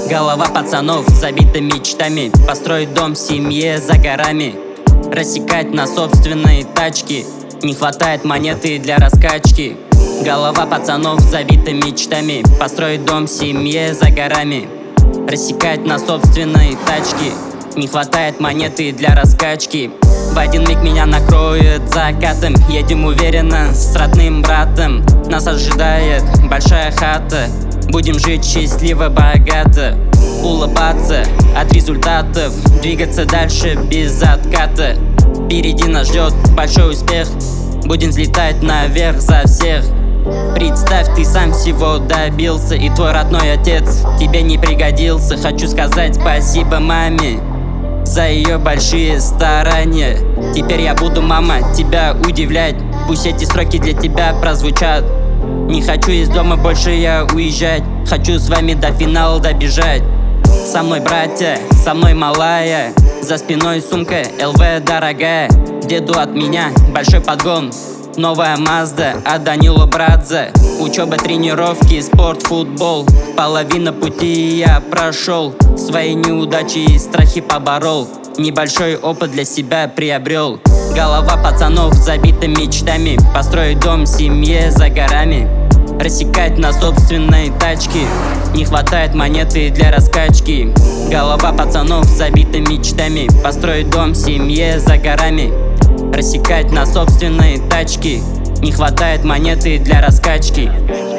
Голова пацанов забита мечтами построить дом в семье за горами, рассекать на собственной тачке. Не хватает монеты для раскачки. Голова пацанов забита мечтами построить дом в семье за горами, рассекать на собственной тачке. Не хватает монеты для раскачки. В один миг меня накроет закатом. Едем уверенно с родным братом. Нас ожидает большая хата. Будем жить счастливо, богато, улыбаться от результатов, двигаться дальше без отката. Впереди нас ждет большой успех. Будем взлетать наверх за всех. Представь, ты сам всего добился, и твой родной отец тебе не пригодился. Хочу сказать спасибо маме за ее большие старания. Теперь я буду, мама, тебя удивлять. Пусть эти строки для тебя прозвучат. Не хочу из дома больше я уезжать. Хочу с вами до финала добежать. Со мной братья, со мной малая. За спиной сумка ЛВ дорогая. Деду от меня большой подгон. Новая Мазда от Данила Брадзе. Учеба, тренировки, спорт, футбол. Половина пути я прошел. Свои неудачи и страхи поборол. Небольшой опыт для себя приобрел. Голова пацанов забита мечтами построить дом в семье за горами, рассекать на собственной тачке. Не хватает монеты для раскачки. Голова пацанов забита мечтами построить дом в семье за горами, рассекать на собственной тачке. Не хватает монеты для раскачки.